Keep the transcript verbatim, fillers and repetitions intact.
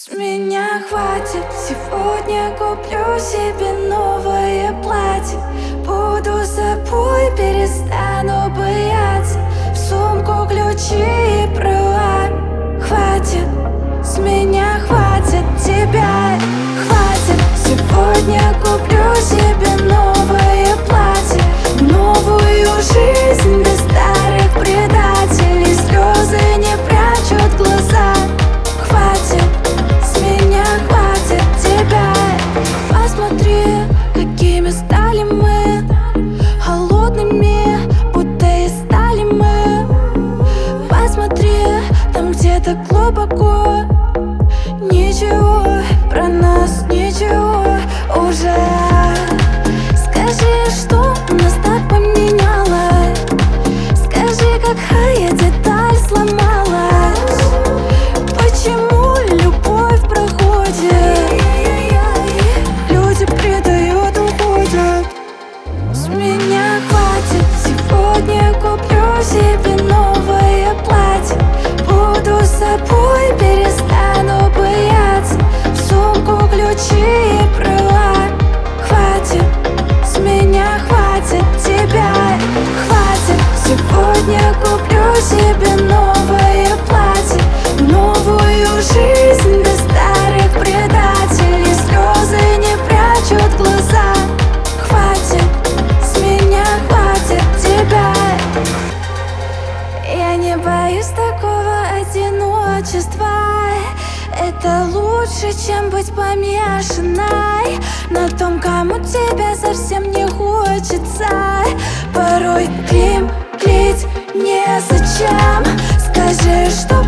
С меня хватит, сегодня куплю себе новое платье. Буду собой, перестану бояться. В сумку ключи и права. Хватит, с меня хватит тебя. Хватит, сегодня куплю себе новое платье. Новую жизнь без старых предателей. Слезы не прячут глаза. Хватит, с меня хватит тебя. Посмотри, какими стали мы, холодными, будто из стали мы. Посмотри, там где-то глубоко. Ничего про нас, ничего уже. Скажи, что нас так поменялось. Скажи, какая деталь сломалась. Почему любовь проходит, люди предают, уходят. С меня хватит, сегодня куплю себе новое платье. Буду собой, перестану бояться. В сумку ключи и права. Хватит, с меня хватит тебя. Хватит, сегодня куплю себе новое платье. Новую жизнь без старых предателей. Слезы не прячут глаза. Хватит, с меня хватит тебя. Я не боюсь такого одиночества. Это лучше, чем быть помешанной на том, кому тебя совсем не хочется. Порой клим клеить незачем. Скажи, что